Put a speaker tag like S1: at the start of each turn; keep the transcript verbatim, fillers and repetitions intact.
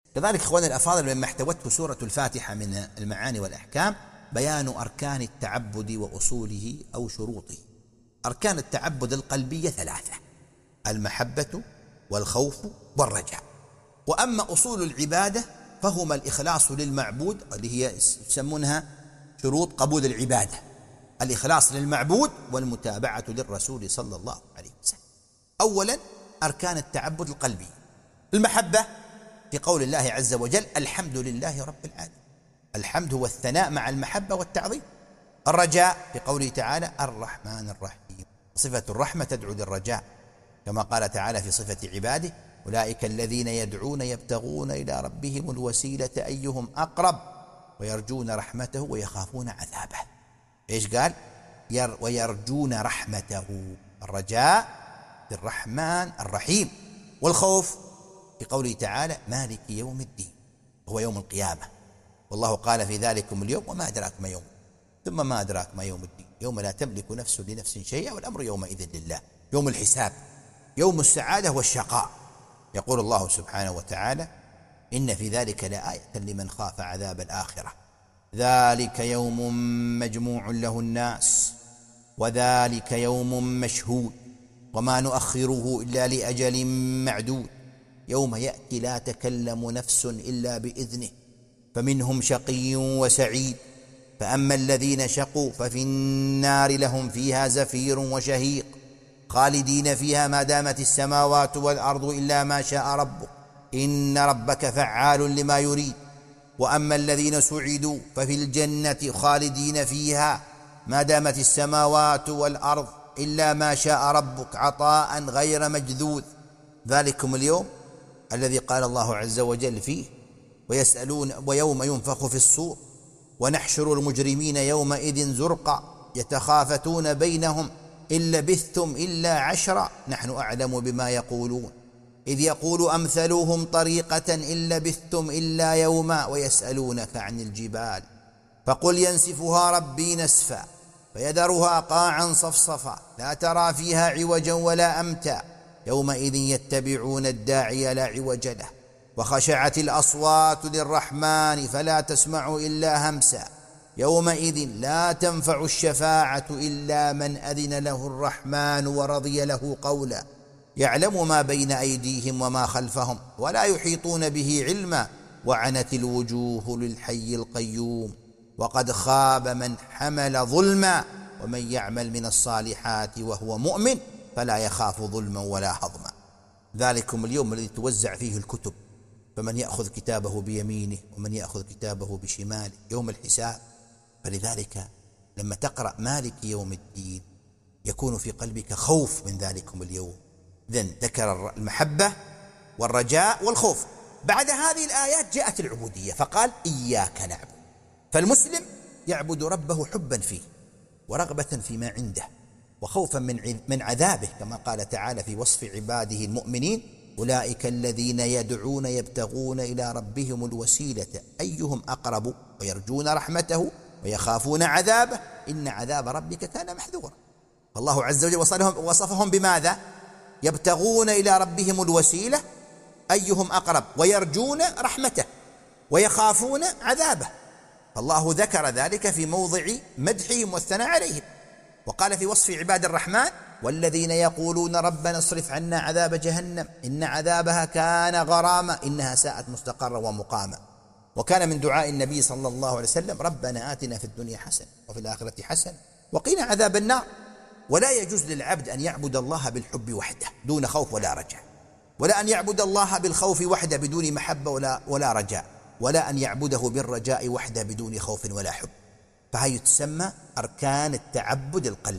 S1: كذلك إخواني الأفاضل، مما احتوته سورة الفاتحة من المعاني والأحكام بيان أركان التعبد وأصوله أو شروطه. أركان التعبد القلبية ثلاثة: المحبة والخوف والرجاء. وأما أصول العبادة فهما الإخلاص للمعبود، اللي هي يسمونها شروط قبول العبادة: الإخلاص للمعبود والمتابعة للرسول صلى الله عليه وسلم. أولا أركان التعبد القلبي: المحبة في قول الله عز وجل: الحمد لله رب العالمين. الحمد هو الثناء مع المحبة والتعظيم. الرجاء في قوله تعالى: الرحمن الرحيم. صفة الرحمة تدعو للرجاء، كما قال تعالى في صفة عباده: أولئك الذين يدعون يبتغون إلى ربهم الوسيلة أيهم أقرب ويرجون رحمته ويخافون عذابه. إيش قال؟ ير ويرجون رحمته. الرجاء بالرحمن الرحيم. والخوف في قوله تعالى: مالك يوم الدين، وهو يوم القيامة. والله قال في ذلكم اليوم وما أدراك ما يوم، ثم ما أدراك ما يوم الدين، يوم لا تملك نفس لنفس شيئا والأمر يومئذ لله. يوم الحساب، يوم السعادة والشقاء. يقول الله سبحانه وتعالى: إن في ذلك لآية لمن خاف عذاب الآخرة، ذلك يوم مجموع له الناس وذلك يوم مشهود وما نؤخره إلا لأجل معدود، يوم يأتي لا تكلم نفس إلا بإذنه فمنهم شقي وسعيد، فأما الذين شقوا ففي النار لهم فيها زفير وشهيق خالدين فيها ما دامت السماوات والأرض إلا ما شاء ربك إن ربك فعال لما يريد. وأما الذين سعدوا ففي الجنة خالدين فيها ما دامت السماوات والأرض إلا ما شاء ربك عطاء غير مجذوذ. ذلكم اليوم الذي قال الله عز وجل فيه: ويسألون ويوم ينفخ في الصور ونحشر المجرمين يومئذ زرقا يتخافتون بينهم إن لبثتم إلا عشرا نحن أعلم بما يقولون إذ يقول أمثلهم طريقة إن لبثتم إلا يوما ويسألونك عن الجبال فقل ينسفها ربي نسفا فيذرها قاعا صفصفا لا ترى فيها عوجا ولا أمتا يومئذ يتبعون الداعي لا عوج له وخشعت الأصوات للرحمن فلا تسمع إلا همسا يومئذ لا تنفع الشفاعة إلا من أذن له الرحمن ورضي له قولا يعلم ما بين أيديهم وما خلفهم ولا يحيطون به علما وعنت الوجوه للحي القيوم وقد خاب من حمل ظلما ومن يعمل من الصالحات وهو مؤمن فلا يخاف ظلما ولا هضما. ذلكم اليوم الذي توزع فيه الكتب، فمن يأخذ كتابه بيمينه ومن يأخذ كتابه بشماله يوم الحساب. فلذلك لما تقرأ مالك يوم الدين يكون في قلبك خوف من ذلكم اليوم. إذن ذكر المحبة والرجاء والخوف. بعد هذه الآيات جاءت العبودية فقال: إياك نعبد. فالمسلم يعبد ربه حبا فيه ورغبة فيما عنده وخوفا من من عذابه، كما قال تعالى في وصف عباده المؤمنين: أولئك الذين يدعون يبتغون إلى ربهم الوسيلة أيهم أقرب ويرجون رحمته ويخافون عذابه إن عذاب ربك كان محذورا. فالله عز وجل وصفهم, وصفهم بماذا؟ يبتغون إلى ربهم الوسيلة أيهم أقرب ويرجون رحمته ويخافون عذابه. فالله ذكر ذلك في موضع مدحهم والثناء عليهم، وقال في وصف عباد الرحمن: والذين يقولون ربنا اصرف عنا عذاب جهنم إن عذابها كان غراما إنها ساءت مستقرا ومقاما. وكان من دعاء النبي صلى الله عليه وسلم: ربنا آتنا في الدنيا حسنة وفي الآخرة حسنة وقنا عذاب النار. ولا يجوز للعبد أن يعبد الله بالحب وحده دون خوف ولا رجاء، ولا أن يعبد الله بالخوف وحده بدون محبة ولا, ولا رجاء، ولا أن يعبده بالرجاء وحده بدون خوف ولا حب. فهي تسمى أركان التعبد القلبي.